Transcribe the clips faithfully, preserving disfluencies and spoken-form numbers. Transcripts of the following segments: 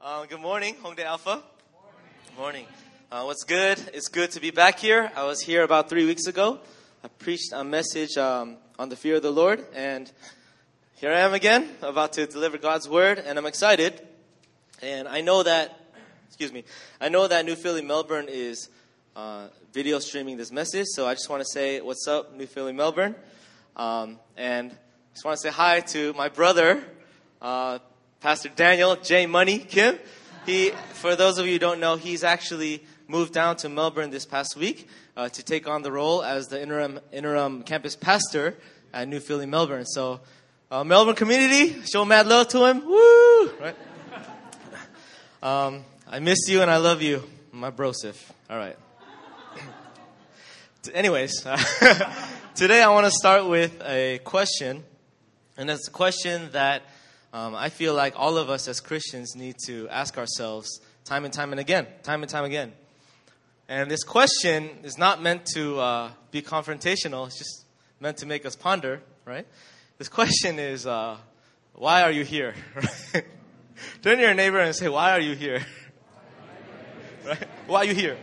Uh, good morning, Hongdae Alpha. Good morning. Uh, what's good? It's good to be back here. I was here about three weeks ago. I preached a message um, on the fear of the Lord, and here I am again, about to deliver God's word, and I'm excited. And I know that, excuse me, I know that New Philly Melbourne is uh, video streaming this message, so I just want to say, what's up, New Philly Melbourne? Um, and just want to say hi to my brother, uh, Pastor Daniel J. Money Kim. He, for those of you who don't know, he's actually moved down to Melbourne this past week uh, to take on the role as the interim interim campus pastor at New Philly Melbourne. So, uh, Melbourne community, show mad love to him. Woo! Right? Um, I miss you and I love you, my brosif. All right. Anyways, today I want to start with a question, and it's a question that Um, I feel like all of us as Christians need to ask ourselves time and time and again, time and time again. And this question is not meant to uh, be confrontational. It's just meant to make us ponder, right? This question is, uh, why are you here? Turn to your neighbor and say, why are you here? Right? Why are you here?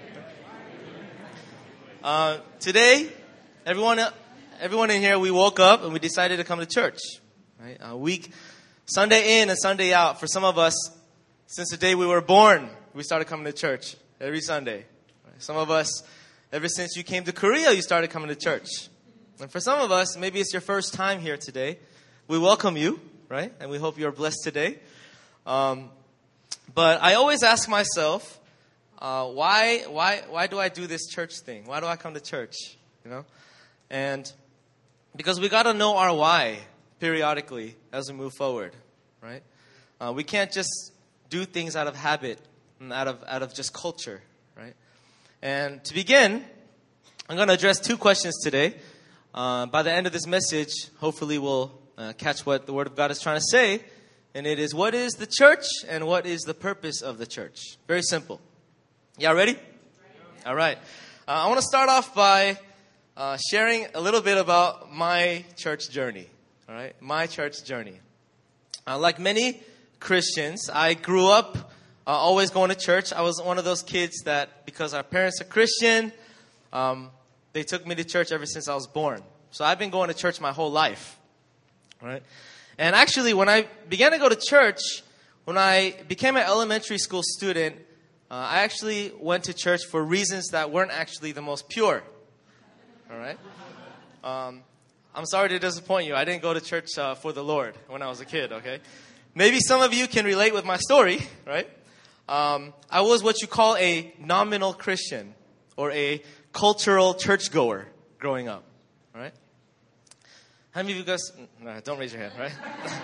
Uh, today, everyone, everyone in here, we woke up and we decided to come to church. Right? A week. Sunday in and Sunday out. For some of us, since the day we were born, we started coming to church every Sunday. Some of us, ever since you came to Korea, you started coming to church. And for some of us, maybe it's your first time here today. We welcome you, right? And we hope you're blessed today. Um, but I always ask myself, uh, why, why, why do I do this church thing? Why do I come to church? You know, and because we got to know our why periodically as we move forward, right? Uh, we can't just do things out of habit and out of out of just culture, right? And to begin, I'm going to address two questions today. Uh, by the end of this message, hopefully we'll uh, catch what the Word of God is trying to say. And it is, what is the church and what is the purpose of the church? Very simple. Y'all ready? Ready. All right. Uh, I want to start off by uh, sharing a little bit about my church journey. All right, my church journey. Uh, like many Christians, I grew up uh, always going to church. I was one of those kids that, because our parents are Christian, um, they took me to church ever since I was born. So I've been going to church my whole life. All right, and actually, when I began to go to church, when I became an elementary school student, uh, I actually went to church for reasons that weren't actually the most pure. All right. Um, I'm sorry to disappoint you. I didn't go to church uh, for the Lord when I was a kid, okay? Maybe some of you can relate with my story, right? Um, I was what you call a nominal Christian or a cultural churchgoer growing up, all right? How many of you guys... No, don't raise your hand, right?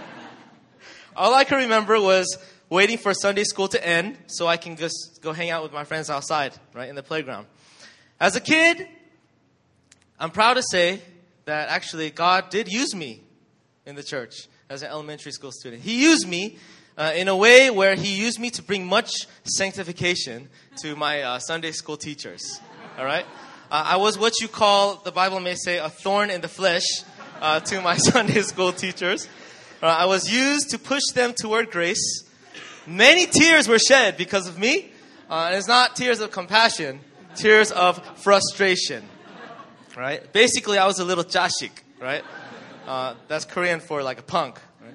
All I can remember was waiting for Sunday school to end so I can just go hang out with my friends outside, right, in the playground. As a kid, I'm proud to say that actually God did use me in the church as an elementary school student. He used me uh, in a way where he used me to bring much sanctification to my uh, Sunday school teachers. All right? Uh, I was what you call, the Bible may say, a thorn in the flesh uh, to my Sunday school teachers. Uh, I was used to push them toward grace. Many tears were shed because of me. Uh, and it's not tears of compassion, tears of frustration. Right? Basically, I was a little jashik, right? Uh, that's Korean for like a punk. Right?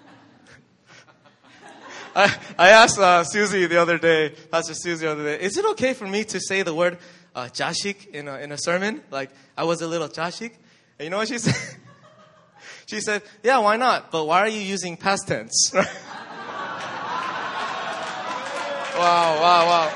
I, I asked uh, Susie the other day, Pastor Susie the other day, is it okay for me to say the word uh, jashik in a, in a sermon? Like, I was a little jashik. And you know what she said? She said, yeah, why not? But why are you using past tense? Wow, wow, wow.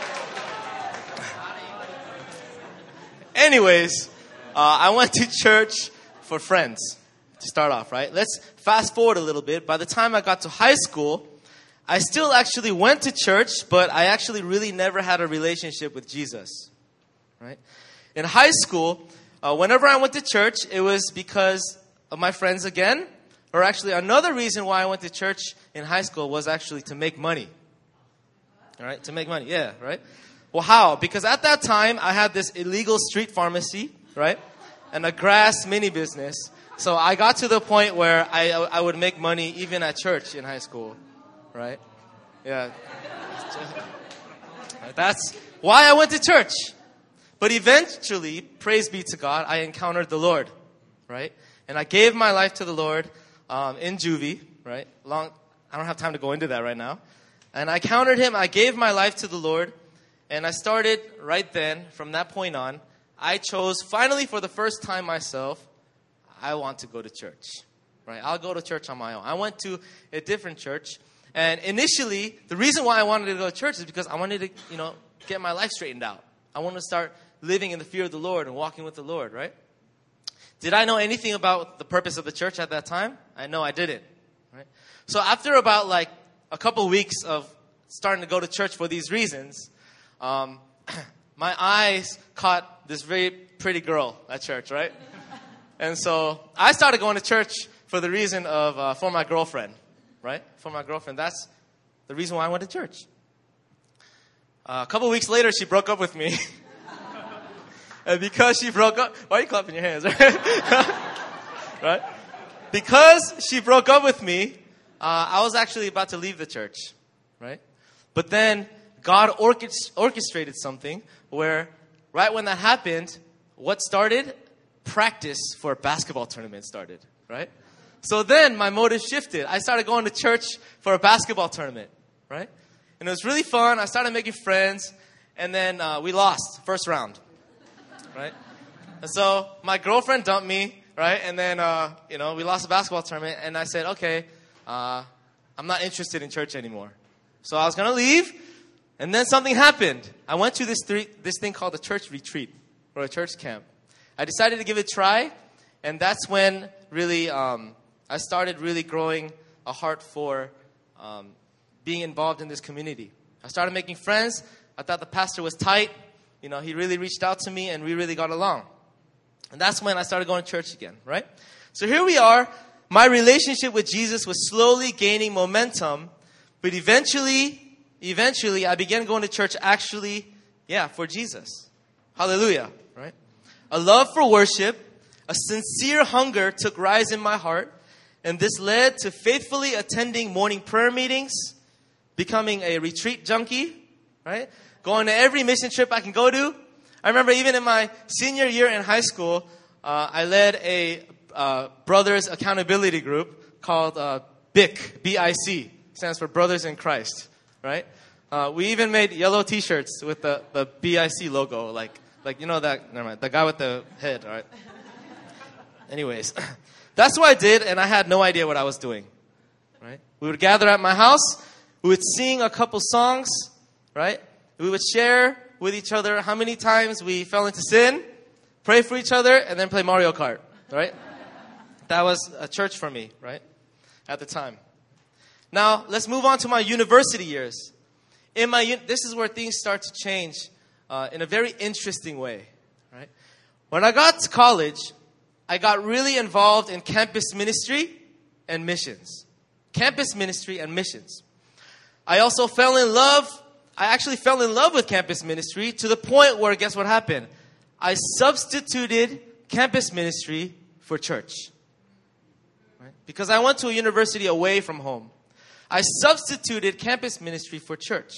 Anyways, Uh, I went to church for friends to start off, right? Let's fast forward a little bit. By the time I got to high school, I still actually went to church, but I actually really never had a relationship with Jesus, right? In high school, uh, whenever I went to church, it was because of my friends again, or actually another reason why I went to church in high school was actually to make money, all right? To make money, yeah, right? Well, how? Because at that time, I had this illegal street pharmacy, right? And a grass mini business. So I got to the point where I I would make money even at church in high school, right? Yeah. That's why I went to church. But eventually, praise be to God, I encountered the Lord, right? And I gave my life to the Lord um, in juvie, right? Long, I don't have time to go into that right now. And I encountered Him. I gave my life to the Lord. And I started right then, from that point on, I chose, finally for the first time myself, I want to go to church, right? I'll go to church on my own. I went to a different church. And initially, the reason why I wanted to go to church is because I wanted to, you know, get my life straightened out. I wanted to start living in the fear of the Lord and walking with the Lord, right? Did I know anything about the purpose of the church at that time? I know I didn't, right? So after about like a couple weeks of starting to go to church for these reasons, um, my eyes caught this very pretty girl at church, right? And so I started going to church for the reason of, uh, for my girlfriend, right? For my girlfriend. That's the reason why I went to church. Uh, a couple weeks later, she broke up with me. And because she broke up, why are you clapping your hands? Right? Because she broke up with me, uh, I was actually about to leave the church, right? But then God orchest- orchestrated something where right when that happened, what started? Practice for a basketball tournament started, right? So then my motive shifted. I started going to church for a basketball tournament, right? And it was really fun. I started making friends, and then uh, we lost first round. Right? And so my girlfriend dumped me, right? And then, uh, you know, we lost the basketball tournament. And I said, okay, uh, I'm not interested in church anymore. So I was going to leave. And then something happened. I went to this three, this thing called a church retreat or a church camp. I decided to give it a try. And that's when really um, I started really growing a heart for um, being involved in this community. I started making friends. I thought the pastor was tight. You know, he really reached out to me and we really got along. And that's when I started going to church again, right? So here we are. My relationship with Jesus was slowly gaining momentum. But eventually, eventually, I began going to church actually, yeah, for Jesus. Hallelujah, right? A love for worship, a sincere hunger took rise in my heart. And this led to faithfully attending morning prayer meetings, becoming a retreat junkie, right? Going to every mission trip I can go to. I remember even in my senior year in high school, uh, I led a uh, brothers accountability group called uh, B I C, B I C, stands for Brothers in Christ, right? Uh, we even made yellow T-shirts with the, the B I C logo, like, like you know that, never mind, the guy with the head, all right? Anyways, that's what I did, and I had no idea what I was doing, right? We would gather at my house, we would sing a couple songs, right? We would share with each other how many times we fell into sin, pray for each other, and then play Mario Kart, right? That was a church for me, right? At the time. Now, let's move on to my university years. In my, this is where things start to change uh, in a very interesting way, right? When I got to college, I got really involved in campus ministry and missions. Campus ministry and missions. I also fell in love I actually fell in love with campus ministry to the point where, guess what happened? I substituted campus ministry for church. Right? Because I went to a university away from home. I substituted campus ministry for church.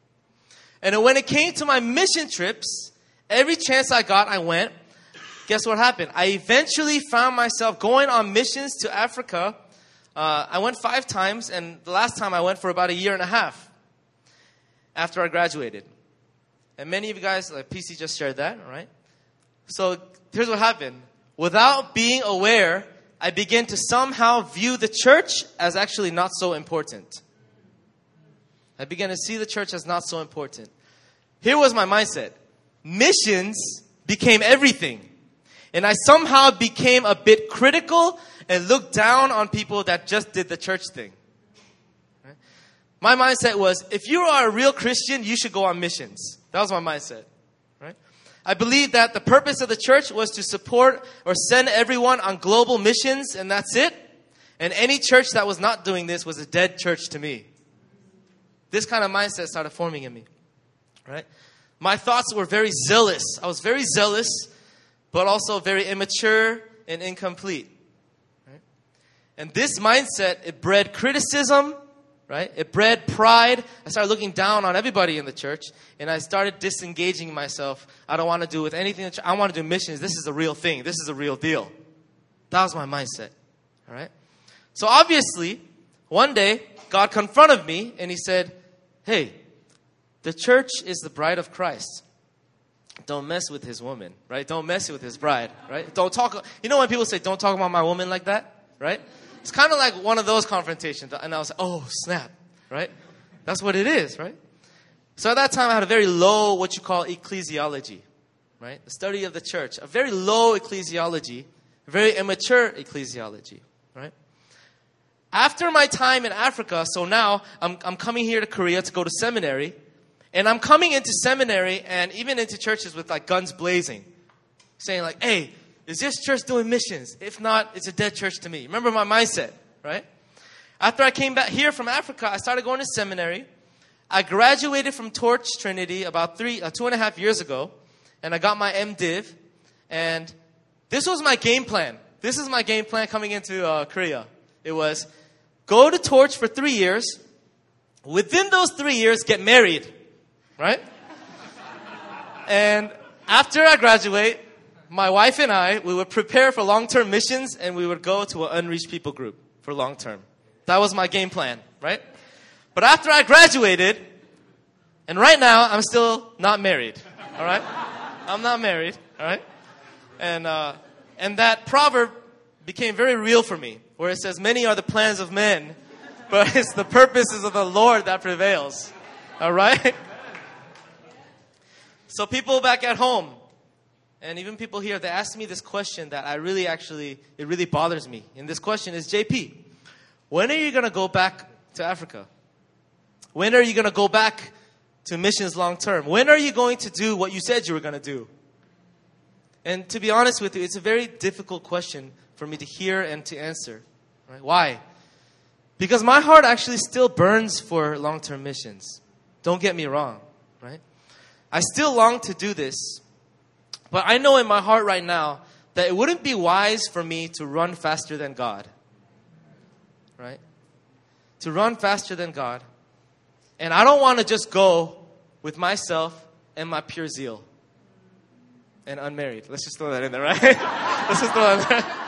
And when it came to my mission trips, every chance I got, I went. Guess what happened? I eventually found myself going on missions to Africa. Uh, I went five times, and the last time I went for about a year and a half. After I graduated. And many of you guys, like P C just shared that, right? So here's what happened. Without being aware, I began to somehow view the church as actually not so important. I began to see the church as not so important. Here was my mindset. Missions became everything. And I somehow became a bit critical and looked down on people that just did the church thing. My mindset was, if you are a real Christian, you should go on missions. That was my mindset, right? I believed that the purpose of the church was to support or send everyone on global missions, and that's it. And any church that was not doing this was a dead church to me. This kind of mindset started forming in me, right? My thoughts were very zealous. I was very zealous, but also very immature and incomplete, right? And this mindset, it bred criticism, right? It bred pride. I started looking down on everybody in the church, and I started disengaging myself. I don't want to do with anything. I want to do missions. This is a real thing. This is a real deal. That was my mindset, all right? So obviously, one day, God confronted me, and he said, hey, the church is the bride of Christ. Don't mess with his woman, right? Don't mess with his bride, right? Don't talk. You know when people say, don't talk about my woman like that, right? It's kind of like one of those confrontations. And I was like, oh, snap, right? That's what it is, right? So at that time, I had a very low, what you call ecclesiology, right? The study of the church. A very low ecclesiology, very immature ecclesiology, right? After my time in Africa, so now I'm, I'm coming here to Korea to go to seminary. And I'm coming into seminary and even into churches with like guns blazing. Saying like, hey, is this church doing missions? If not, it's a dead church to me. Remember my mindset, right? After I came back here from Africa, I started going to seminary. I graduated from Torch Trinity about three, uh, two and a half years ago. And I got my MDiv. And this was my game plan. This is my game plan coming into uh, Korea. It was go to Torch for three years. Within those three years, get married. Right? And after I graduate, my wife and I, we would prepare for long-term missions and we would go to an unreached people group for long-term. That was my game plan, right? But after I graduated, and right now, I'm still not married, all right? I'm not married, all right? And, uh, and that proverb became very real for me, where it says, many are the plans of men, but it's the purposes of the Lord that prevails, all right? So people back at home, and even people here, they ask me this question that I really actually, it really bothers me. And this question is, J P, when are you going to go back to Africa? When are you going to go back to missions long term? When are you going to do what you said you were going to do? And to be honest with you, it's a very difficult question for me to hear and to answer. Right? Why? Because my heart actually still burns for long-term missions. Don't get me wrong, right? I still long to do this, but I know in my heart right now that it wouldn't be wise for me to run faster than God, right? To run faster than God. And I don't want to just go with myself and my pure zeal and unmarried. Let's just throw that in there, right? Let's just throw that in there.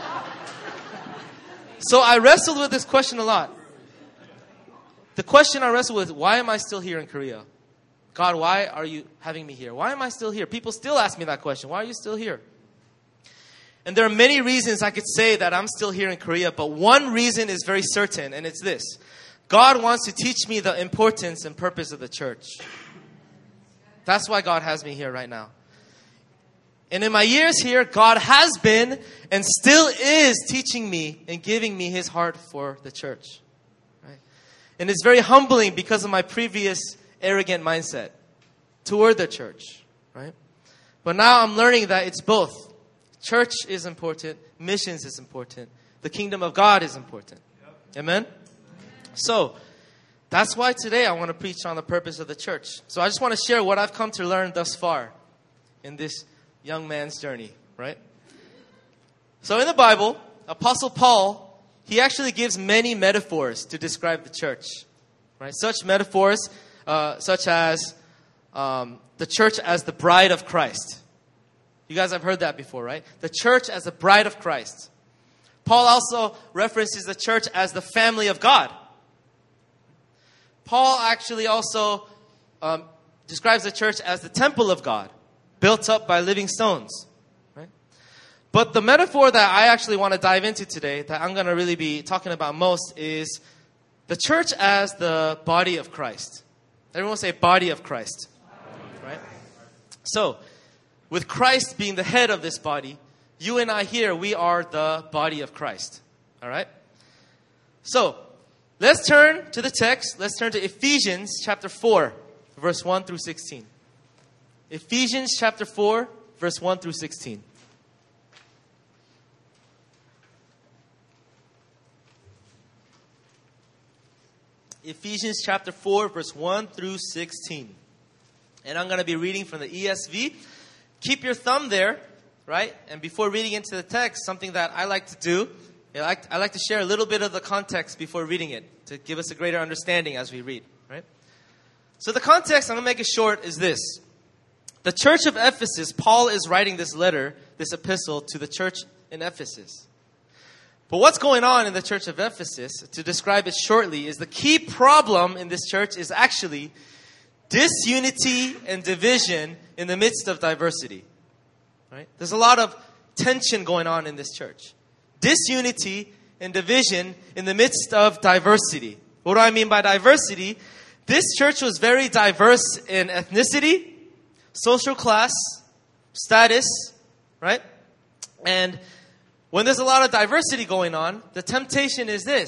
So I wrestled with this question a lot. The question I wrestled with, why am I still here in Korea? God, why are you having me here? Why am I still here? People still ask me that question. Why are you still here? And there are many reasons I could say that I'm still here in Korea, but one reason is very certain, and it's this. God wants to teach me the importance and purpose of the church. That's why God has me here right now. And in my years here, God has been and still is teaching me and giving me his heart for the church. Right? And it's very humbling because of my previous arrogant mindset toward the church, right? But now I'm learning that it's both. Church is important. Missions is important. The kingdom of God is important. Yep. Amen? So, that's why today I want to preach on the purpose of the church. So I just want to share what I've come to learn thus far in this young man's journey, right? So in the Bible, Apostle Paul, he actually gives many metaphors to describe the church, right? Such metaphors Uh, such as um, the church as the bride of Christ. You guys have heard that before, right? The church as the bride of Christ. Paul also references the church as the family of God. Paul actually also um, describes the church as the temple of God, built up by living stones. Right? But the metaphor that I actually want to dive into today, that I'm going to really be talking about most, is the church as the body of Christ. Everyone say body of Christ. Right? So, with Christ being the head of this body, you and I here, we are the body of Christ. All right? So, let's turn to the text. Let's turn to Ephesians chapter four, verse one through sixteen. Ephesians chapter four, verse one through sixteen. Ephesians chapter four, verse one through sixteen. And I'm going to be reading from the E S V. Keep your thumb there, right? And before reading into the text, something that I like to do I like, I like to share a little bit of the context before reading it to give us a greater understanding as we read, right? So the context, I'm going to make it short, is this. The church of Ephesus, Paul is writing this letter, this epistle to the church in Ephesus. But what's going on in the church of Ephesus, to describe it shortly, is the key problem in this church is actually disunity and division in the midst of diversity. Right? There's a lot of tension going on in this church. Disunity and division in the midst of diversity. What do I mean by diversity? This church was very diverse in ethnicity, social class, status, right? And when there's a lot of diversity going on, the temptation is this.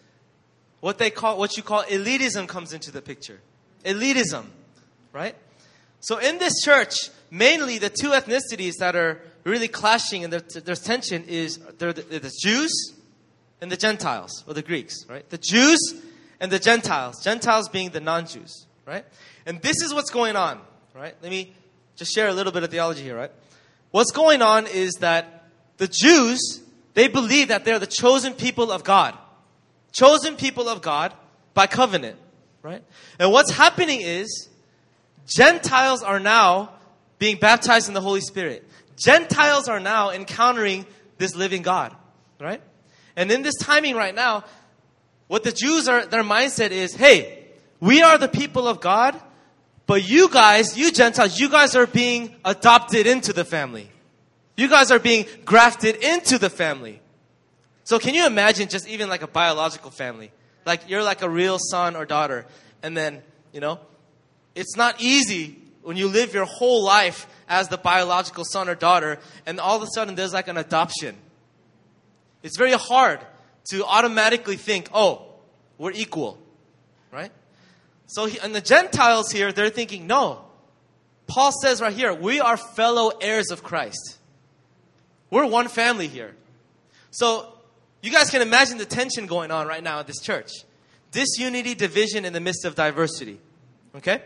What they call, what you call elitism comes into the picture. Elitism, right? So in this church, mainly the two ethnicities that are really clashing and there's, there's tension is they're the, they're the Jews and the Gentiles, or the Greeks, right? The Jews and the Gentiles. Gentiles being the non-Jews, right? And this is what's going on, right? Let me just share a little bit of theology here, right? What's going on is that the Jews, they believe that they're the chosen people of God. Chosen people of God by covenant, right? And what's happening is Gentiles are now being baptized in the Holy Spirit. Gentiles are now encountering this living God, right? And in this timing right now, what the Jews are, their mindset is, hey, we are the people of God, but you guys, you Gentiles, you guys are being adopted into the family. You guys are being grafted into the family. So can you imagine just even like a biological family? Like you're like a real son or daughter. And then, you know, it's not easy when you live your whole life as the biological son or daughter. And all of a sudden there's like an adoption. It's very hard to automatically think, oh, we're equal. Right? So, he, and the Gentiles here, they're thinking, no. Paul says right here, we are fellow heirs of Christ. We're one family here. So, you guys can imagine the tension going on right now at this church. Disunity, division in the midst of diversity. Okay?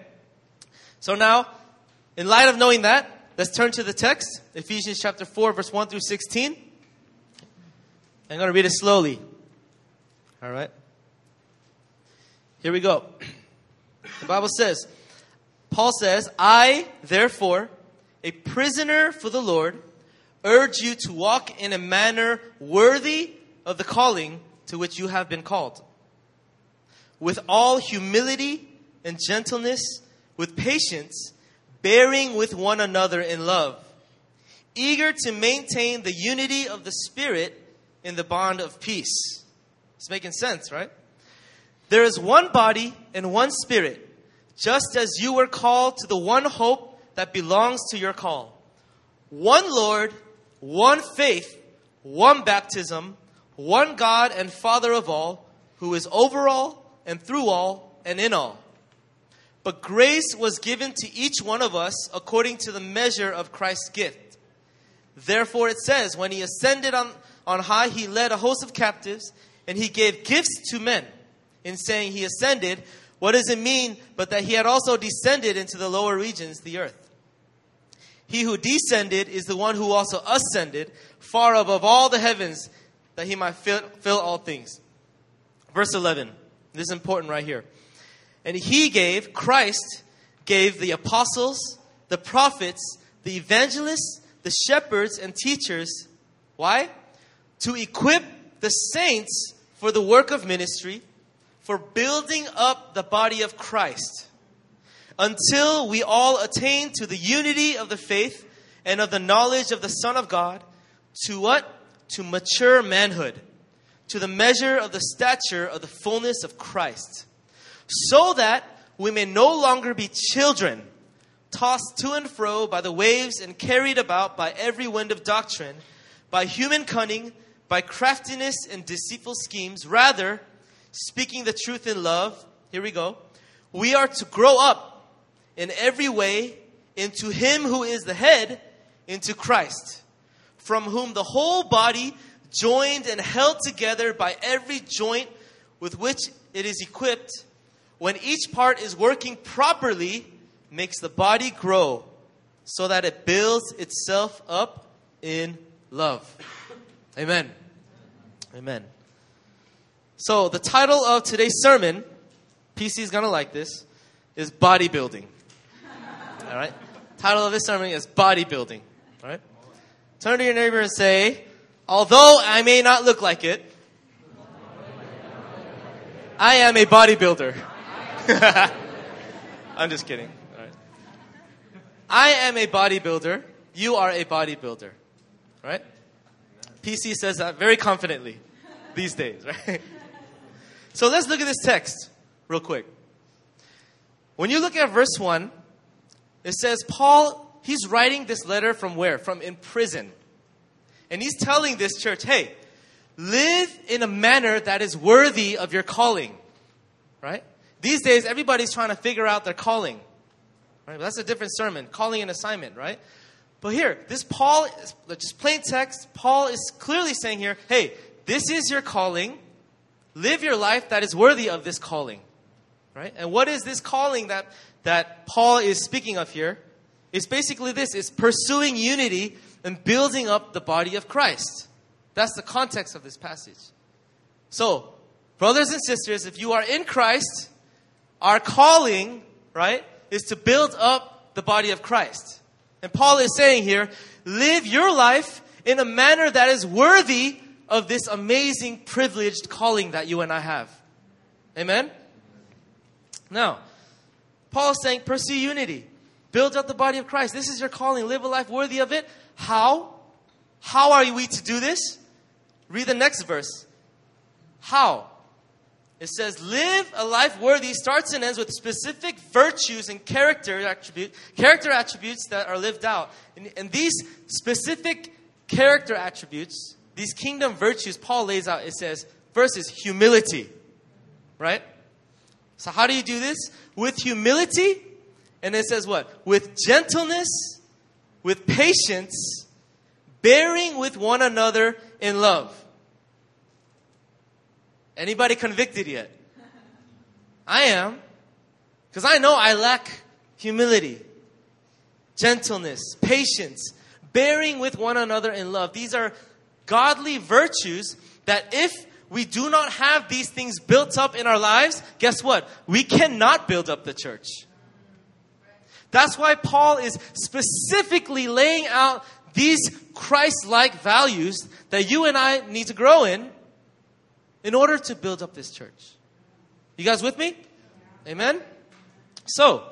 So now, in light of knowing that, let's turn to the text. Ephesians chapter four, verse one through sixteen. I'm going to read it slowly. All right? Here we go. The Bible says, Paul says, I, therefore, a prisoner for the Lord, urge you to walk in a manner worthy of the calling to which you have been called, with all humility and gentleness, with patience, bearing with one another in love, eager to maintain the unity of the Spirit in the bond of peace. It's making sense, right? There is one body and one Spirit, just as you were called to the one hope that belongs to your call. One Lord, one faith, one baptism, one God and Father of all, who is over all and through all and in all. But grace was given to each one of us according to the measure of Christ's gift. Therefore it says, when he ascended on, on high, he led a host of captives, and he gave gifts to men. In saying he ascended, what does it mean but that he had also descended into the lower regions, the earth? He who descended is the one who also ascended far above all the heavens, that he might fill, fill all things. Verse eleven. This is important right here. And he gave, Christ gave the apostles, the prophets, the evangelists, the shepherds, and teachers. Why? To equip the saints for the work of ministry, for building up the body of Christ, until we all attain to the unity of the faith and of the knowledge of the Son of God, to what? To mature manhood, to the measure of the stature of the fullness of Christ, so that we may no longer be children, tossed to and fro by the waves and carried about by every wind of doctrine, by human cunning, by craftiness and deceitful schemes. Rather, speaking the truth in love, here we go, we are to grow up in every way into him who is the head, into Christ, from whom the whole body, joined and held together by every joint with which it is equipped, when each part is working properly, makes the body grow so that it builds itself up in love. Amen. Amen. So the title of today's sermon, P C is going to like this, is bodybuilding. All right? Title of this sermon is bodybuilding. All right? Turn to your neighbor and say, although I may not look like it, I am a bodybuilder. I'm just kidding. All right. I am a bodybuilder. You are a bodybuilder. Right? P C says that very confidently these days, right? So let's look at this text real quick. When you look at verse one, it says Paul, he's writing this letter from where? From in prison. And he's telling this church, hey, live in a manner that is worthy of your calling. Right? These days, everybody's trying to figure out their calling. Right? That's a different sermon, calling and assignment, right? But here, this Paul, just plain text, Paul is clearly saying here, hey, this is your calling. Live your life that is worthy of this calling. Right? And what is this calling that, that Paul is speaking of here? It's basically this. It's pursuing unity and building up the body of Christ. That's the context of this passage. So, brothers and sisters, if you are in Christ, our calling, right, is to build up the body of Christ. And Paul is saying here, live your life in a manner that is worthy of this amazing, privileged calling that you and I have. Amen? Now, Paul is saying, pursue unity. Build up the body of Christ. This is your calling. Live a life worthy of it. How? How are we to do this? Read the next verse. How? It says, live a life worthy, starts and ends with specific virtues and character attribute, character attributes that are lived out. And, and these specific character attributes, these kingdom virtues, Paul lays out, it says, first is humility. Right? So how do you do this? With humility, and it says what? With gentleness, with patience, bearing with one another in love. Anybody convicted yet? I am. Because I know I lack humility, gentleness, patience, bearing with one another in love. These are godly virtues that if we do not have these things built up in our lives, guess what? We cannot build up the church. That's why Paul is specifically laying out these Christ-like values that you and I need to grow in in order to build up this church. You guys with me? Amen? So,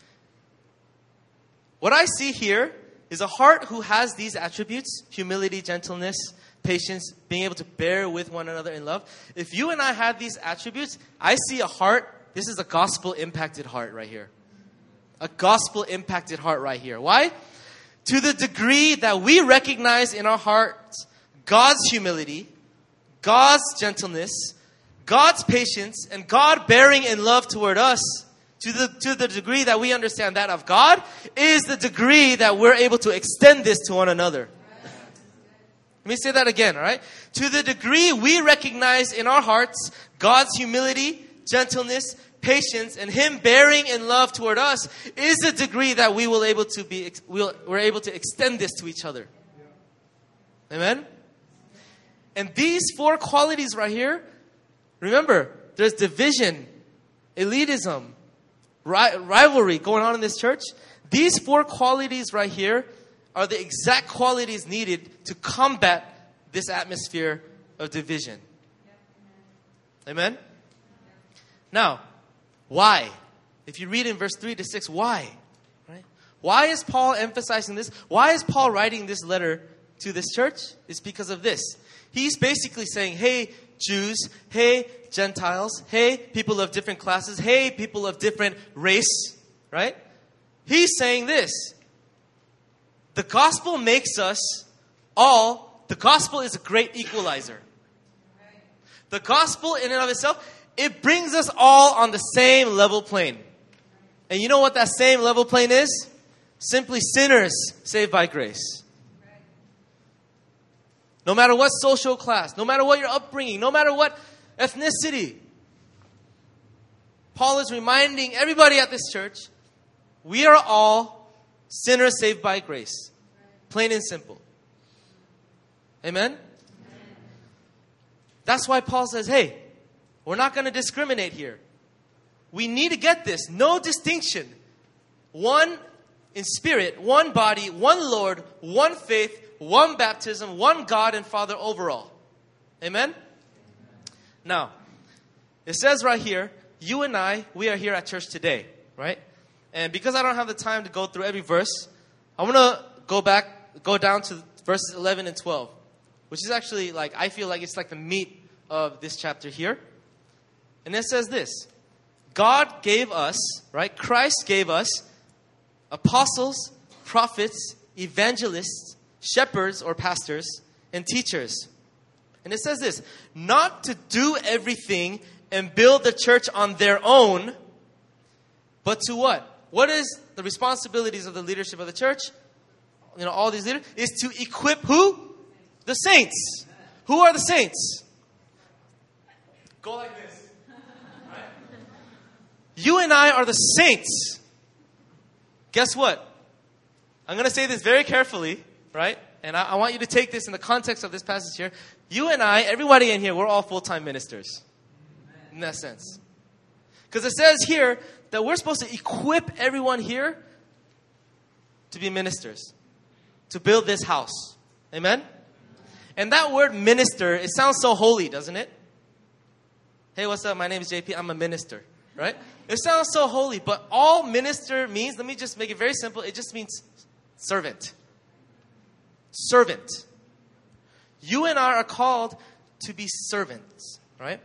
what I see here is a heart who has these attributes, humility, gentleness, patience, being able to bear with one another in love. If you and I have these attributes, I see a heart, this is a gospel-impacted heart right here. A gospel-impacted heart right here. Why? To the degree that we recognize in our hearts God's humility, God's gentleness, God's patience, and God bearing in love toward us, to the, to the degree that we understand that of God, is the degree that we're able to extend this to one another. Let me say that again, all right? To the degree we recognize in our hearts God's humility, gentleness, patience, and Him bearing in love toward us, is the degree that we will able to be, we'll, we're able to extend this to each other. Amen? And these four qualities right here, remember, there's division, elitism, ri- rivalry going on in this church. These four qualities right here are the exact qualities needed to combat this atmosphere of division. Amen? Now, why? If you read in verse three to six, why? Right? Why is Paul emphasizing this? Why is Paul writing this letter to this church? It's because of this. He's basically saying, hey, Jews, hey, Gentiles, hey, people of different classes, hey, people of different race, right? He's saying this. The gospel makes us all, the gospel is a great equalizer. The gospel in and of itself, it brings us all on the same level plane. And you know what that same level plane is? Simply sinners saved by grace. No matter what social class, no matter what your upbringing, no matter what ethnicity. Paul is reminding everybody at this church, we are all sinners saved by grace. Plain and simple. Amen? That's why Paul says, hey, we're not going to discriminate here. We need to get this. No distinction. One in spirit, one body, one Lord, one faith, one baptism, one God and Father over all. Amen? Now, it says right here, you and I, we are here at church today, right? And because I don't have the time to go through every verse, I want to go back, go down to verses eleven and twelve, which is actually like, I feel like it's like the meat of this chapter here. And it says this, God gave us, right? Christ gave us apostles, prophets, evangelists, shepherds or pastors, and teachers. And it says this, not to do everything and build the church on their own, but to what? What is the responsibilities of the leadership of the church? You know, all these leaders, is to equip who? The saints. Who are the saints? Go like this. Right? You and I are the saints. Guess what? I'm going to say this very carefully, right? And I, I want you to take this in the context of this passage here. You and I, everybody in here, we're all full-time ministers. In that sense. Because it says here that we're supposed to equip everyone here to be ministers. To build this house. Amen? And that word minister, it sounds so holy, doesn't it? Hey, what's up? My name is J P. I'm a minister. Right? It sounds so holy, but all minister means, let me just make it very simple, it just means servant. Servant. You and I are called to be servants, right?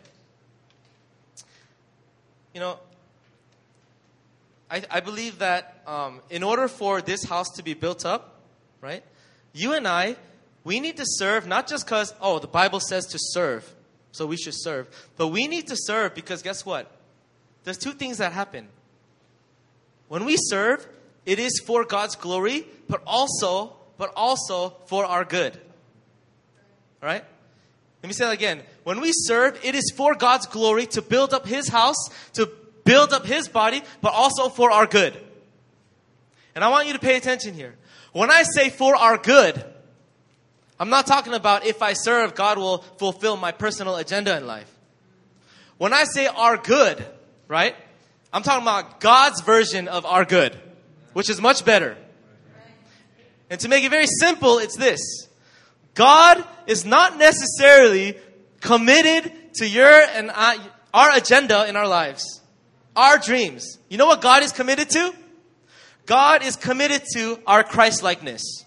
You know, I, I believe that um, in order for this house to be built up, right, you and I, we need to serve not just because, oh, the Bible says to serve, so we should serve, but we need to serve because guess what? There's two things that happen. When we serve, it is for God's glory, but also, but also for our good. All right? Let me say that again. When we serve, it is for God's glory to build up His house, to build up His body, but also for our good. And I want you to pay attention here. When I say for our good, I'm not talking about if I serve, God will fulfill my personal agenda in life. When I say our good, right? I'm talking about God's version of our good, which is much better. And to make it very simple, it's this. God is not necessarily committed to your and I, our agenda in our lives, our dreams. You know what God is committed to? God is committed to our Christ-likeness.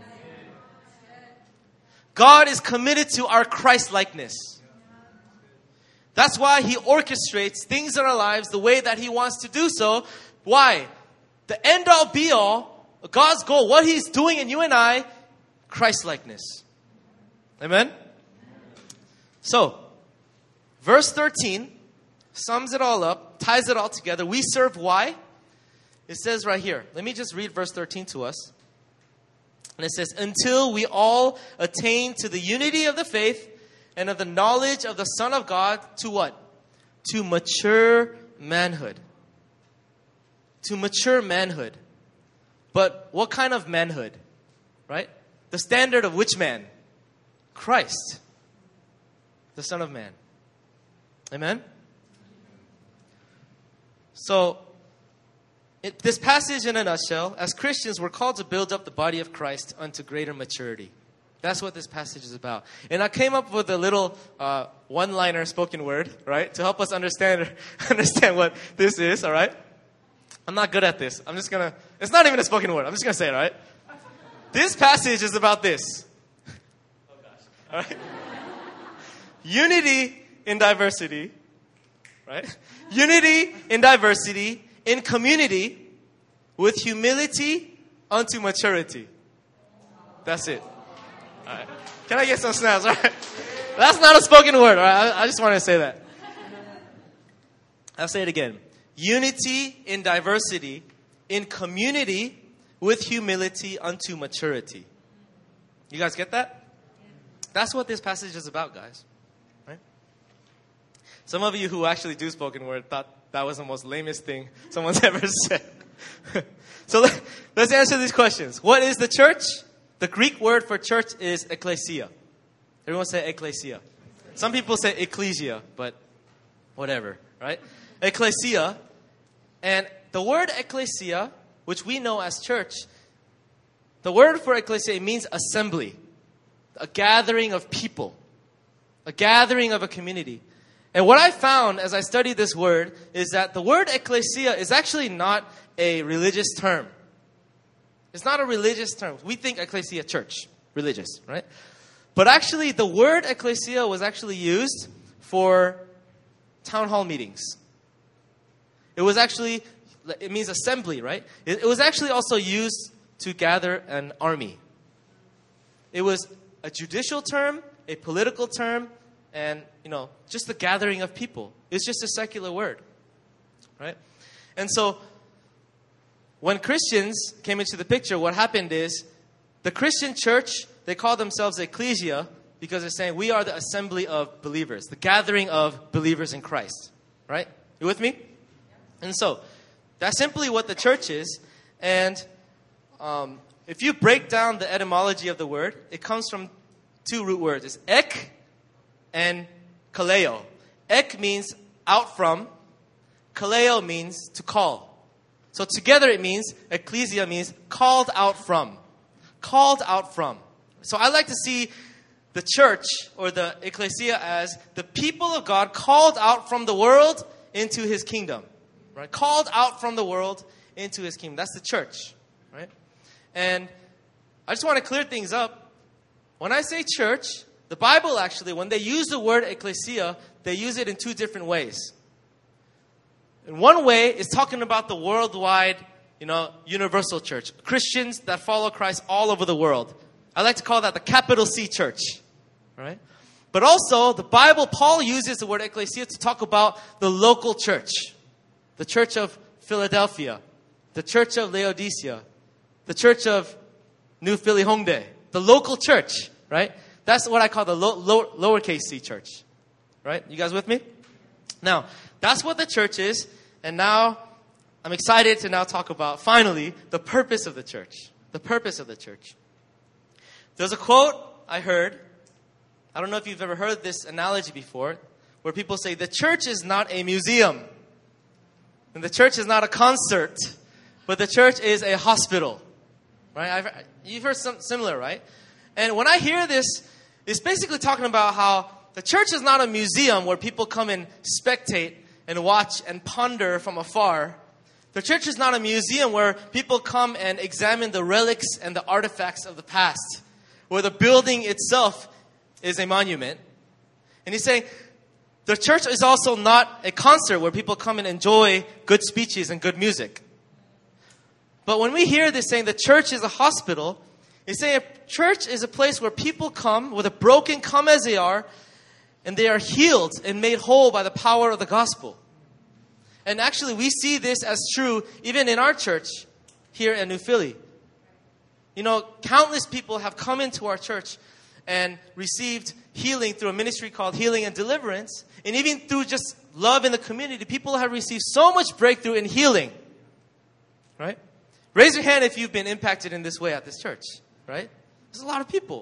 God is committed to our Christ-likeness. That's why He orchestrates things in our lives the way that He wants to do so. Why? The end-all, be-all, God's goal, what He's doing in you and I, Christ-likeness. Amen? So, verse thirteen sums it all up, ties it all together. We serve why? It says right here. Let me just read verse thirteen to us. And it says, until we all attain to the unity of the faith and of the knowledge of the Son of God, to what? To mature manhood. To mature manhood. But what kind of manhood? Right? The standard of which man? Christ. The Son of Man. Amen? So, it, this passage in a nutshell, as Christians, we're called to build up the body of Christ unto greater maturity. That's what this passage is about. And I came up with a little uh, one-liner spoken word, right? To help us understand understand what this is, all right? I'm not good at this. I'm just going to, it's not even a spoken word. I'm just going to say it, all right? This passage is about this. Oh, gosh. All right? Unity in diversity, right? Unity in diversity, in community, with humility unto maturity. That's it. All right. Can I get some snaps? All right. That's not a spoken word. All right. I, I just wanted to say that. I'll say it again. Unity in diversity, in community, with humility unto maturity. You guys get that? That's what this passage is about, guys. Right? Some of you who actually do spoken word thought that was the most lamest thing someone's ever said. So let, let's answer these questions. What is the church? The Greek word for church is ekklesia. Everyone say ekklesia. Some people say ecclesia, but whatever, right? Ecclesia. And the word ecclesia, which we know as church, the word for ecclesia, it means assembly, a gathering of people, a gathering of a community. And what I found as I studied this word is that the word ecclesia is actually not a religious term. It's not a religious term. We think ecclesia, church, religious, right? But actually, the word ecclesia was actually used for town hall meetings. It was actually, it means assembly, right? It, it was actually also used to gather an army. It was a judicial term, a political term, and, you know, just the gathering of people. It's just a secular word, right? And so, when Christians came into the picture, what happened is the Christian church, they call themselves ecclesia because they're saying we are the assembly of believers, the gathering of believers in Christ, right? You with me? And so, that's simply what the church is. And um, if you break down the etymology of the word, it comes from two root words. It's ek and kaleo. Ek means out from. Kaleo means to call. So together it means, ecclesia means called out from. Called out from. So I like to see the church or the ecclesia as the people of God called out from the world into his kingdom. Right? Called out from the world into his kingdom. That's the church. Right? And I just want to clear things up. When I say church, the Bible actually, when they use the word ecclesia, they use it in two different ways. In one way, it's talking about the worldwide, you know, universal church. Christians that follow Christ all over the world. I like to call that the capital C church. Right? But also, the Bible, Paul uses the word ecclesia to talk about the local church. The church of Philadelphia. The church of Laodicea. The church of New Philly Hongdae. The local church. Right? That's what I call the low, low, lowercase c church. Right? You guys with me? Now, that's what the church is. And now, I'm excited to now talk about, finally, the purpose of the church. The purpose of the church. There's a quote I heard. I don't know if you've ever heard this analogy before. Where people say, the church is not a museum. And the church is not a concert. But the church is a hospital. Right? I've, you've heard something similar, right? And when I hear this, it's basically talking about how the church is not a museum where people come and spectate and watch and ponder from afar. The church is not a museum where people come and examine the relics and the artifacts of the past, where the building itself is a monument. And he's saying the church is also not a concert where people come and enjoy good speeches and good music. But when we hear this saying the church is a hospital, he's saying a church is a place where people come with a broken, come as they are, and they are healed and made whole by the power of the gospel. And actually, we see this as true even in our church here in New Philly. You know, countless people have come into our church and received healing through a ministry called Healing and Deliverance. And even through just love in the community, people have received so much breakthrough in healing. Right? Raise your hand if you've been impacted in this way at this church. Right? There's a lot of people.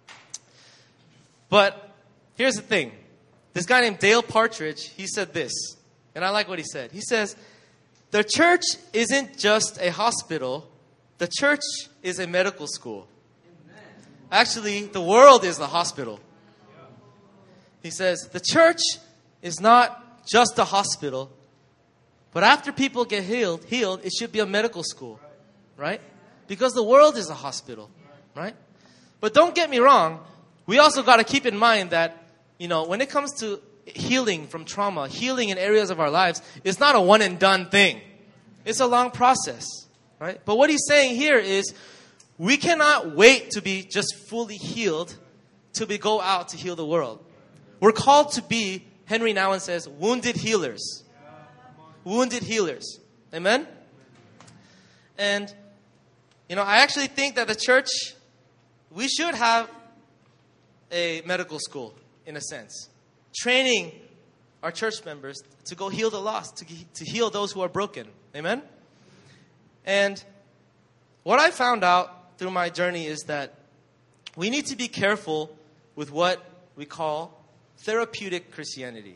But here's the thing. This guy named Dale Partridge, he said this. And I like what he said. He says, the church isn't just a hospital. The church is a medical school. Amen. Actually, the world is the hospital. He says, the church is not just a hospital. But after people get healed, healed, it should be a medical school. Right? Because the world is a hospital. Right? But don't get me wrong. We also got to keep in mind that, you know, when it comes to healing from trauma, healing in areas of our lives, it's not a one and done thing. It's a long process, right? But what he's saying here is we cannot wait to be just fully healed till we go out to heal the world. We're called to be, Henry Nouwen says, wounded healers. Wounded healers. Amen? And, you know, I actually think that the church, we should have a medical school, in a sense. Training our church members to go heal the lost, to, to heal those who are broken. Amen? And what I found out through my journey is that we need to be careful with what we call therapeutic Christianity.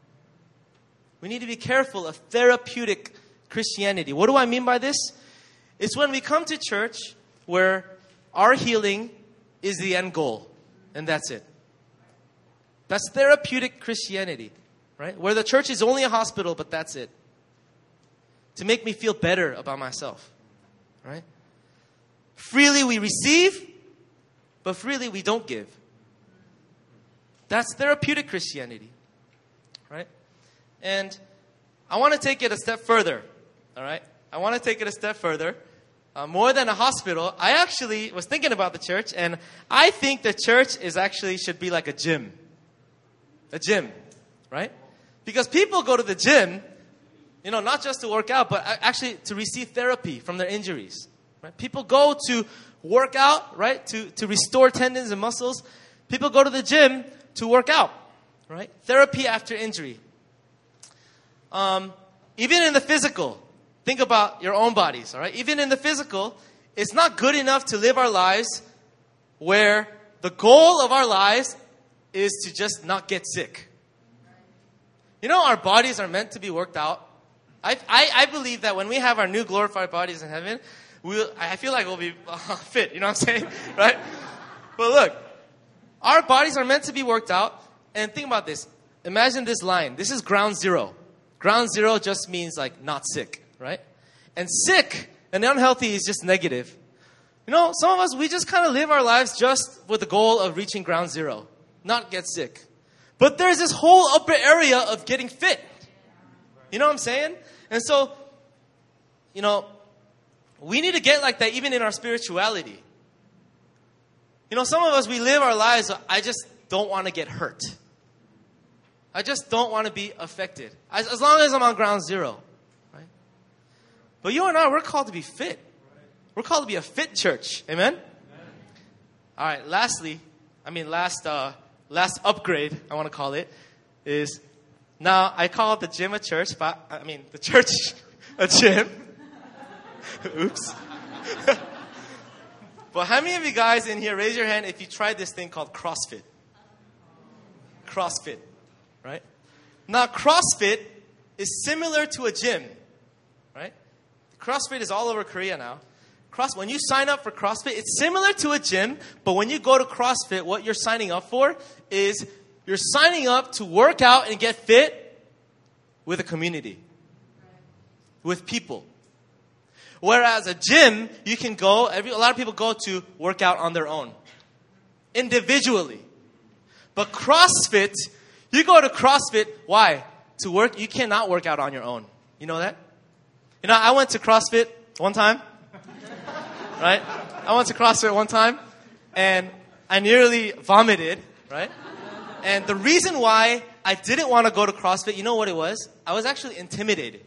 We need to be careful of therapeutic Christianity. What do I mean by this? It's when we come to church where our healing is the end goal, and that's it. That's therapeutic Christianity, right? Where the church is only a hospital, but that's it. To make me feel better about myself, right? Freely we receive, but freely we don't give. That's therapeutic Christianity, right? And I want to take it a step further, all right? I want to take it a step further. Uh, more than a hospital, I actually was thinking about the church, and I think the church is actually should be like a gym. A gym, right? Because people go to the gym, you know, not just to work out, but actually to receive therapy from their injuries. Right? People go to work out, right? To, to restore tendons and muscles. People go to the gym to work out, right? Therapy after injury. Um, even in the physical, think about your own bodies, all right? Even in the physical, it's not good enough to live our lives where the goal of our lives is to just not get sick. You know, our bodies are meant to be worked out. I, I, I believe that when we have our new glorified bodies in heaven, we'll, I feel like we'll be uh, fit. You know what I'm saying? Right? But look, our bodies are meant to be worked out. And think about this. Imagine this line. This is ground zero. Ground zero just means like not sick, right? And sick and unhealthy is just negative. You know, some of us, we just kind of live our lives just with the goal of reaching ground zero, not get sick. But there's this whole upper area of getting fit. You know what I'm saying? And so, you know, we need to get like that even in our spirituality. You know, some of us, we live our lives, I just don't want to get hurt. I just don't want to be affected. As, as long as I'm on ground zero. Right? But you and I, we're called to be fit. We're called to be a fit church. Amen? Amen. All right, lastly, I mean last uh, last upgrade, I want to call it, is now I call the gym a church, but I mean the church a gym. Oops. But how many of you guys in here, raise your hand if you tried this thing called CrossFit? CrossFit, right? Now, CrossFit is similar to a gym, right? CrossFit is all over Korea now. Cross, when you sign up for CrossFit, it's similar to a gym, but when you go to CrossFit, what you're signing up for is you're signing up to work out and get fit with a community, with people. Whereas a gym, you can go, every, a lot of people go to work out on their own, individually. But CrossFit, you go to CrossFit, why? To work, you cannot work out on your own. You know that? You know, I went to CrossFit one time, right? I went to CrossFit one time, and I nearly vomited, right? And the reason why I didn't want to go to CrossFit, you know what it was? I was actually intimidated.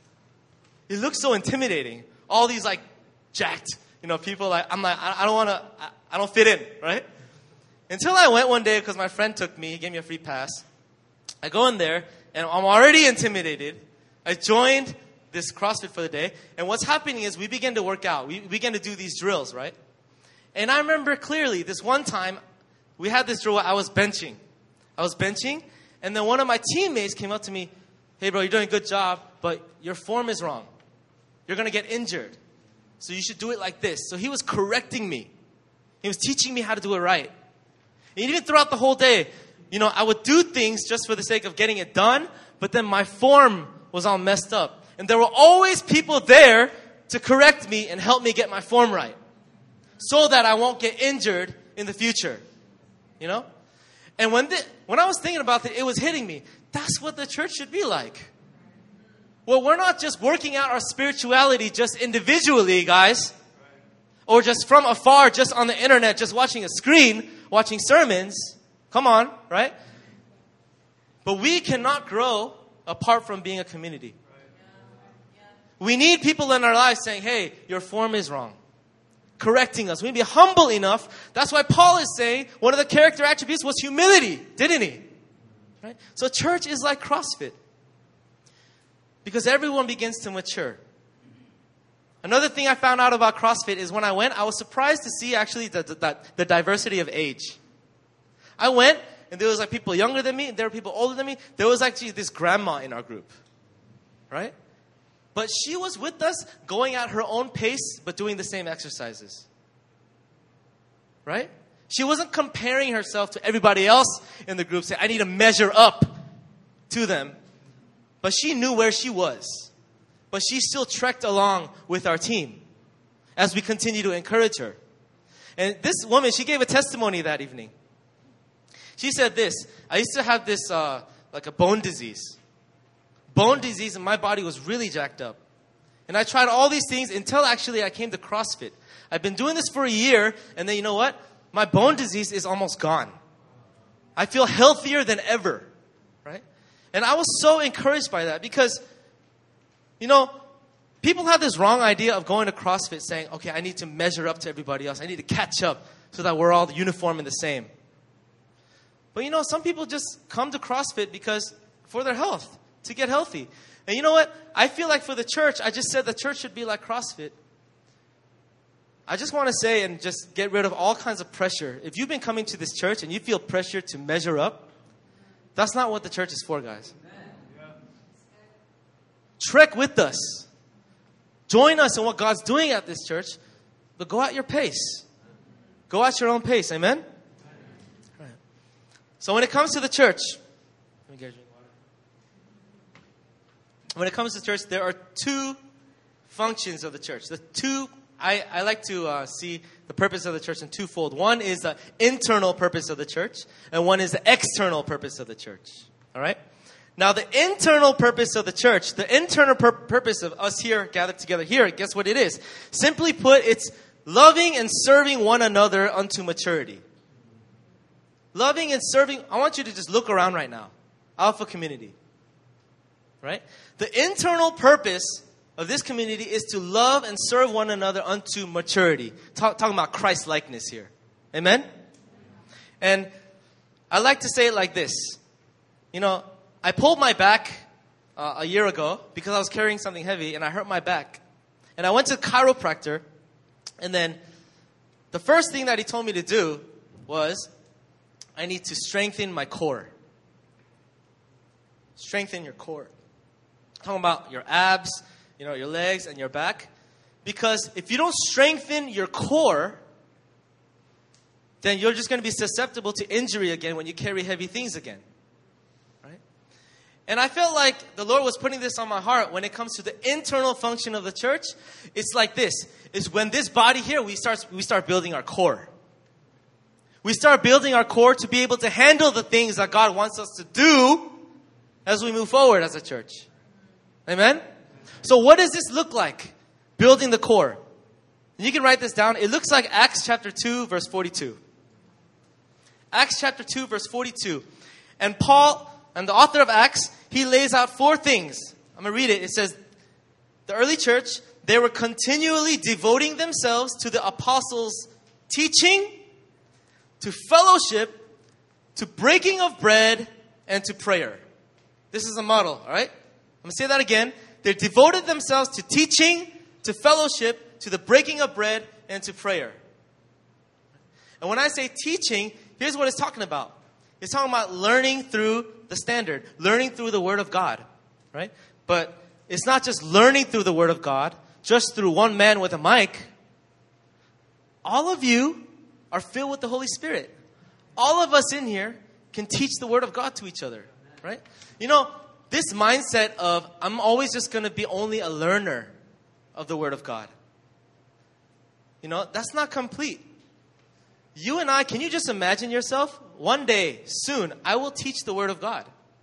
It looked so intimidating. All these like jacked, you know, people like, I'm like, I, I don't want to, I, I don't fit in, right? Until I went one day because my friend took me, he gave me a free pass. I go in there and I'm already intimidated. I joined this CrossFit for the day. And what's happening is we begin to work out. We begin to do these drills, right? And I remember clearly this one time we had this drill where I was benching. I was benching. And then one of my teammates came up to me, hey bro, you're doing a good job, but your form is wrong. You're going to get injured. So you should do it like this. So he was correcting me. He was teaching me how to do it right. And even throughout the whole day, you know, I would do things just for the sake of getting it done, but then my form was all messed up. And there were always people there to correct me and help me get my form right so that I won't get injured in the future. You know? And when the, when I was thinking about it, it was hitting me. That's what the church should be like. Well, we're not just working out our spirituality just individually, guys. Or just from afar, just on the internet, just watching a screen, watching sermons. Come on, right? But we cannot grow apart from being a community. We need people in our lives saying, hey, your form is wrong. Correcting us. We need to be humble enough. That's why Paul is saying one of the character attributes was humility, didn't he? Right? So church is like CrossFit. Because everyone begins to mature. Another thing I found out about CrossFit is when I went, I was surprised to see actually the, the, the diversity of age. I went, and there was like people younger than me, and there were people older than me. There was actually this grandma in our group, right? But she was with us going at her own pace, but doing the same exercises, right? She wasn't comparing herself to everybody else in the group, saying, I need to measure up to them. But she knew where she was. But she still trekked along with our team as we continue to encourage her. And this woman, she gave a testimony that evening. She said this, I used to have this, uh, like a bone disease. Bone disease, and my body was really jacked up. And I tried all these things until actually I came to CrossFit. I've been doing this for a year, and then you know what? My bone disease is almost gone. I feel healthier than ever, right? And I was so encouraged by that because, you know, people have this wrong idea of going to CrossFit saying, okay, I need to measure up to everybody else. I need to catch up so that we're all uniform and the same. But, you know, some people just come to CrossFit because for their health, to get healthy. And you know what? I feel like for the church, I just said the church should be like CrossFit. I just want to say and just get rid of all kinds of pressure. If you've been coming to this church and you feel pressure to measure up, that's not what the church is for, guys. Trek with us. Join us in what God's doing at this church, but go at your pace. Go at your own pace. Amen? Right. So when it comes to the church, let me get a drink of water. When it comes to church, there are two functions of the church. The two I, I like to uh, see the purpose of the church in twofold. One is the internal purpose of the church, and one is the external purpose of the church. All right? Now, the internal purpose of the church, the internal pur- purpose of us here gathered together here, guess what it is? Simply put, it's loving and serving one another unto maturity. Loving and serving, I want you to just look around right now. Alpha community. Right? The internal purpose of this community is to love and serve one another unto maturity. Talk, talking about Christ-likeness here. Amen? And I like to say it like this. You know, I pulled my back uh, a year ago because I was carrying something heavy and I hurt my back. And I went to a chiropractor, and then the first thing that he told me to do was I need to strengthen my core. Strengthen your core. Talking about your abs, you know, your legs and your back. Because if you don't strengthen your core, then you're just going to be susceptible to injury again when you carry heavy things again. Right? And I felt like the Lord was putting this on my heart when it comes to the internal function of the church. It's like this. It's when this body here, we start, we start building our core. We start building our core to be able to handle the things that God wants us to do as we move forward as a church. Amen? So what does this look like? Building the core. And you can write this down. It looks like Acts chapter two, verse forty-two. Acts chapter two, verse forty-two. And Paul, and the author of Acts, he lays out four things. I'm going to read it. It says, the early church, they were continually devoting themselves to the apostles' teaching, to fellowship, to breaking of bread, and to prayer. This is a model, all right? I'm going to say that again. They devoted themselves to teaching, to fellowship, to the breaking of bread, and to prayer. And when I say teaching, here's what it's talking about. It's talking about learning through the standard, learning through the Word of God, right? But it's not just learning through the Word of God, just through one man with a mic. All of you are filled with the Holy Spirit. All of us in here can teach the Word of God to each other, right? You know, this mindset of I'm always just going to be only a learner of the Word of God. You know, that's not complete. You and I, can you just imagine yourself? One day, soon, I will teach the Word of God.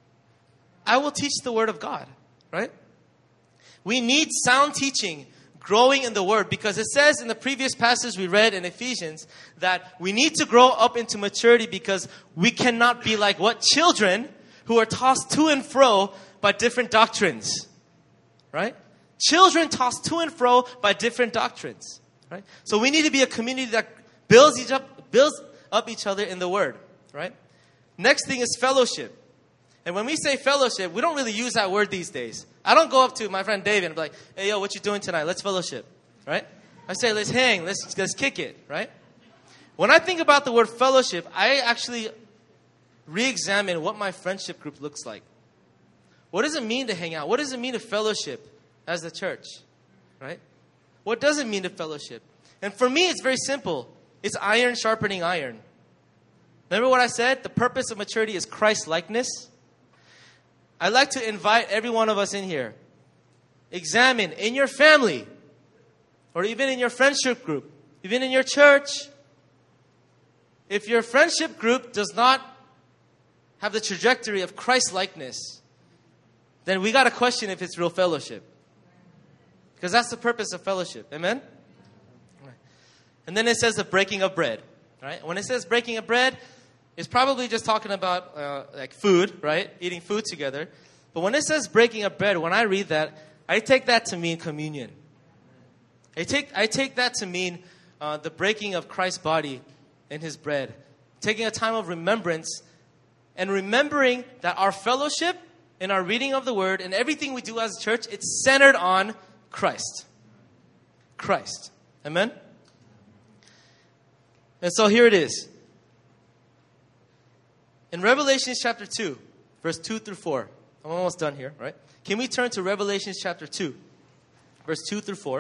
I will teach the Word of God, right? We need sound teaching, growing in the Word, because it says in the previous passage we read in Ephesians that we need to grow up into maturity because we cannot be like what? Children who are tossed to and fro by different doctrines, right? Children tossed to and fro by different doctrines, right? So we need to be a community that builds each up, builds up each other in the Word, right? Next thing is fellowship. And when we say fellowship, we don't really use that word these days. I don't go up to my friend David and be like, hey, yo, what you doing tonight? Let's fellowship, right? I say, let's hang, let's, let's kick it, right? When I think about the word fellowship, I actually re-examine what my friendship group looks like. What does it mean to hang out? What does it mean to fellowship as the church? Right? What does it mean to fellowship? And for me, it's very simple. It's iron sharpening iron. Remember what I said? The purpose of maturity is Christ-likeness. I'd like to invite every one of us in here. Examine in your family, or even in your friendship group, even in your church, if your friendship group does not have the trajectory of Christ-likeness, then we got to question if it's real fellowship. Because that's the purpose of fellowship. Amen? And then it says the breaking of bread. Right? When it says breaking of bread, it's probably just talking about uh, like food, right? Eating food together. But when it says breaking of bread, when I read that, I take that to mean communion. I take I take that to mean uh, the breaking of Christ's body in his bread. Taking a time of remembrance and remembering that our fellowship and our reading of the word and everything we do as a church, it's centered on Christ. Christ. Amen? And so here it is. In Revelation chapter two, verse two through four. I'm almost done here, right? Can we turn to Revelation chapter two, verse two through four?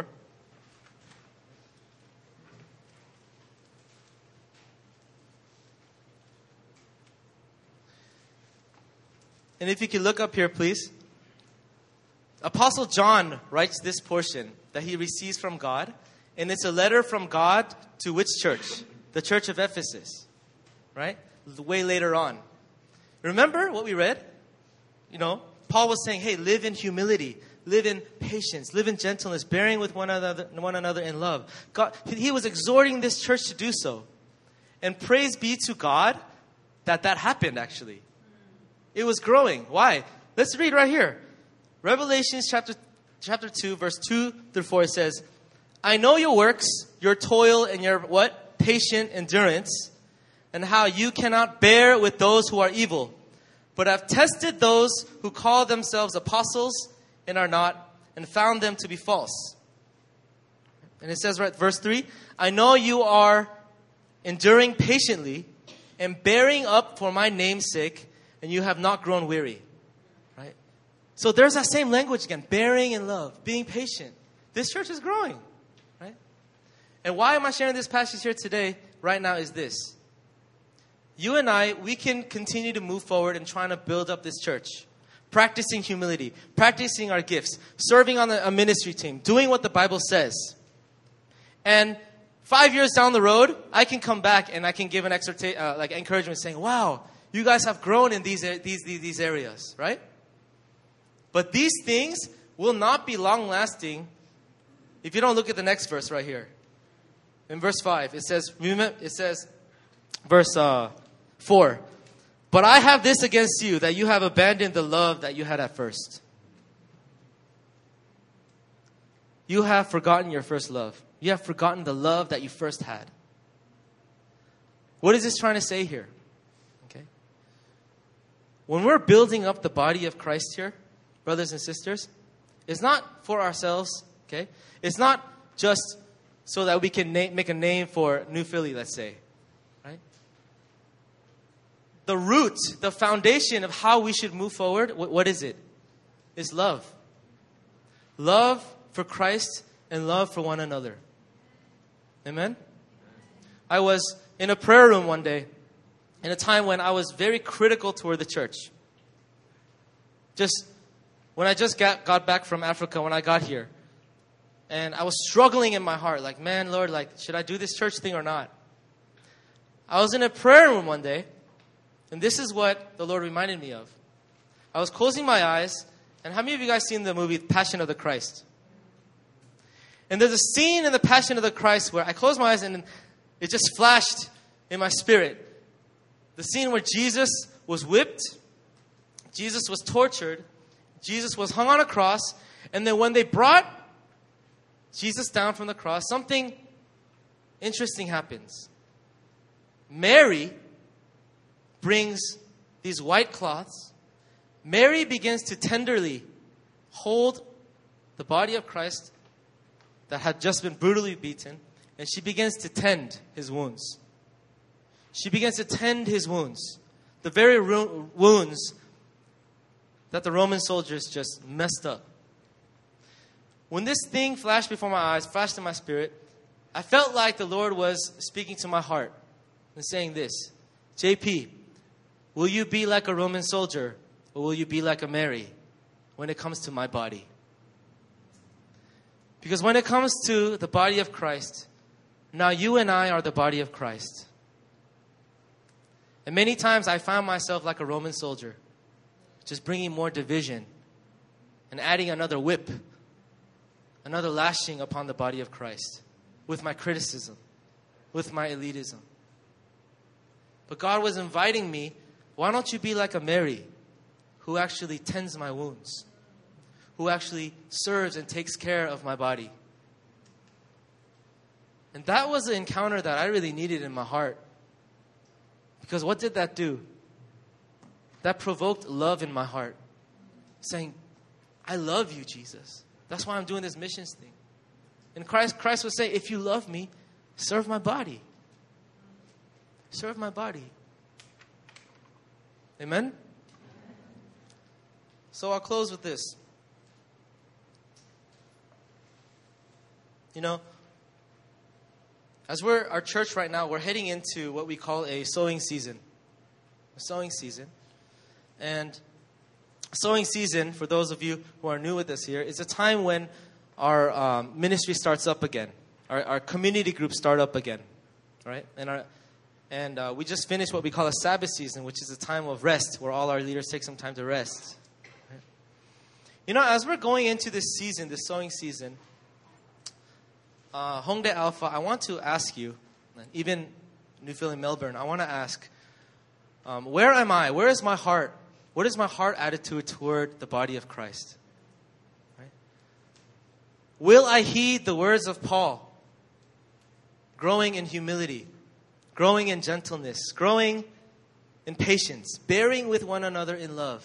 And if you can look up here, please. Apostle John writes this portion that he receives from God. And it's a letter from God to which church? The church of Ephesus. Right? Way later on. Remember what we read? You know, Paul was saying, hey, live in humility. Live in patience. Live in gentleness. Bearing with one another, one another in love. God, he was exhorting this church to do so. And praise be to God that that happened actually. It was growing. Why? Let's read right here. Revelation chapter, chapter two, verse two through four, it says, I know your works, your toil, and your what? Patient endurance, and how you cannot bear with those who are evil, but have tested those who call themselves apostles and are not, and found them to be false. And it says right, verse three, I know you are enduring patiently and bearing up for my name's sake, and you have not grown weary. Right? So there's that same language again. Bearing in love. Being patient. This church is growing. Right? And why am I sharing this passage here today, right now, is this. You and I, we can continue to move forward in trying to build up this church. Practicing humility. Practicing our gifts. Serving on a ministry team. Doing what the Bible says. And five years down the road, I can come back and I can give an exhortation, uh, like encouragement saying, wow, you guys have grown in these, these, these, these areas, right? But these things will not be long-lasting if you don't look at the next verse right here. In verse five, it says, it says, verse uh, four, but I have this against you, that you have abandoned the love that you had at first. You have forgotten your first love. You have forgotten the love that you first had. What is this trying to say here? When we're building up the body of Christ here, brothers and sisters, it's not for ourselves, okay? It's not just so that we can na- make a name for New Philly, let's say, right? The root, the foundation of how we should move forward, wh- what is it? It's love. Love for Christ and love for one another. Amen? I was in a prayer room one day, in a time when I was very critical toward the church. Just when I just got, got back from Africa, when I got here. And I was struggling in my heart. Like, man, Lord, like, should I do this church thing or not? I was in a prayer room one day. And this is what the Lord reminded me of. I was closing my eyes. And how many of you guys seen the movie Passion of the Christ? And there's a scene in the Passion of the Christ where I closed my eyes and it just flashed in my spirit. The scene where Jesus was whipped, Jesus was tortured, Jesus was hung on a cross, and then when they brought Jesus down from the cross, something interesting happens. Mary brings these white cloths. Mary begins to tenderly hold the body of Christ that had just been brutally beaten, and she begins to tend his wounds. She begins to tend his wounds. the very ru- wounds that the Roman soldiers just messed up. When this thing flashed before my eyes, flashed in my spirit, I felt like the Lord was speaking to my heart and saying this, J P, will you be like a Roman soldier or will you be like a Mary when it comes to my body? Because when it comes to the body of Christ, now you and I are the body of Christ. And many times I found myself like a Roman soldier, just bringing more division and adding another whip, another lashing upon the body of Christ with my criticism, with my elitism. But God was inviting me, why don't you be like a Mary who actually tends my wounds, who actually serves and takes care of my body. And that was the encounter that I really needed in my heart. Because what did that do? That provoked love in my heart. Saying, I love you, Jesus. That's why I'm doing this missions thing. And Christ, Christ was saying, if you love me, serve my body. Serve my body. Amen? So I'll close with this. You know, as we're our church right now, we're heading into what we call a sowing season. A sowing season. And sowing season, for those of you who are new with us here, is a time when our um, ministry starts up again. Our, our community groups start up again. Right? And our and uh, we just finished what we call a Sabbath season, which is a time of rest, where all our leaders take some time to rest. Right? You know, as we're going into this season, this sowing season, Uh, Hongdae Alpha, I want to ask you, even Newfield Melbourne, I want to ask, um, where am I? Where is my heart? What is my heart attitude toward the body of Christ? Right? Will I heed the words of Paul? Growing in humility, growing in gentleness, growing in patience, bearing with one another in love.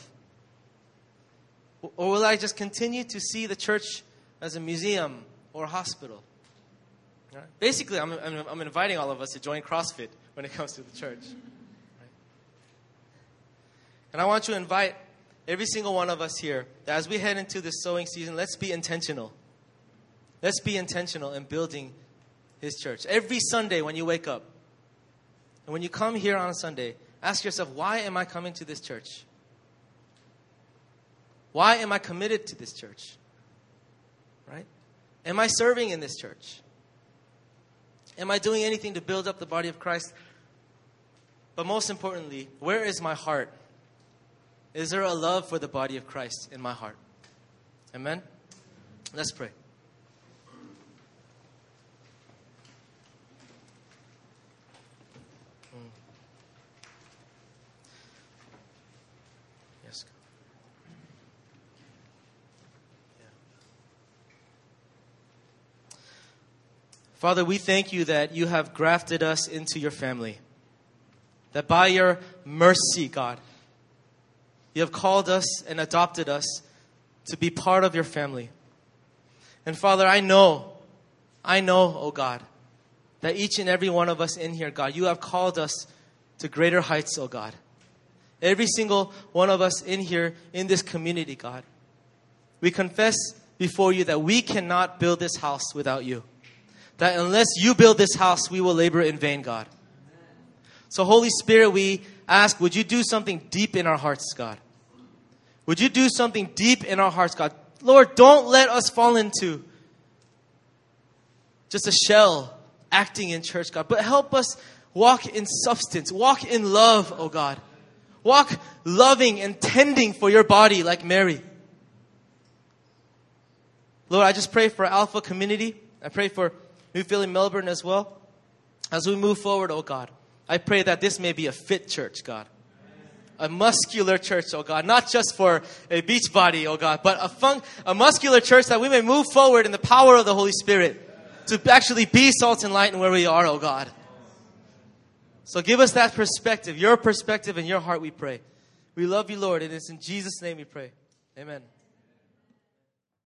Or will I just continue to see the church as a museum or a hospital? Right? Basically, I'm, I'm, I'm inviting all of us to join CrossFit when it comes to the church. Right? And I want to invite every single one of us here that as we head into this sowing season, let's be intentional. Let's be intentional in building His church. Every Sunday when you wake up, and when you come here on a Sunday, ask yourself, why am I coming to this church? Why am I committed to this church? Right? Am I serving in this church? Am I doing anything to build up the body of Christ? But most importantly, where is my heart? Is there a love for the body of Christ in my heart? Amen? Let's pray. Yes. Father, we thank you that you have grafted us into your family. That by your mercy, God, you have called us and adopted us to be part of your family. And Father, I know, I know, oh God, that each and every one of us in here, God, you have called us to greater heights, oh God. Every single one of us in here, in this community, God, we confess before you that we cannot build this house without you. That unless you build this house, we will labor in vain, God. So Holy Spirit, we ask, would you do something deep in our hearts, God? Would you do something deep in our hearts, God? Lord, don't let us fall into just a shell acting in church, God. But help us walk in substance, walk in love, oh God. Walk loving and tending for your body like Mary. Lord, I just pray for Alpha community. I pray for Newfield Melbourne as well. As we move forward, oh God, I pray that this may be a fit church, God. A muscular church, oh God. Not just for a beach body, oh God, but a, fun- a muscular church that we may move forward in the power of the Holy Spirit to actually be salt and light in where we are, oh God. So give us that perspective, your perspective and your heart, we pray. We love you, Lord, and it's in Jesus' name we pray. Amen.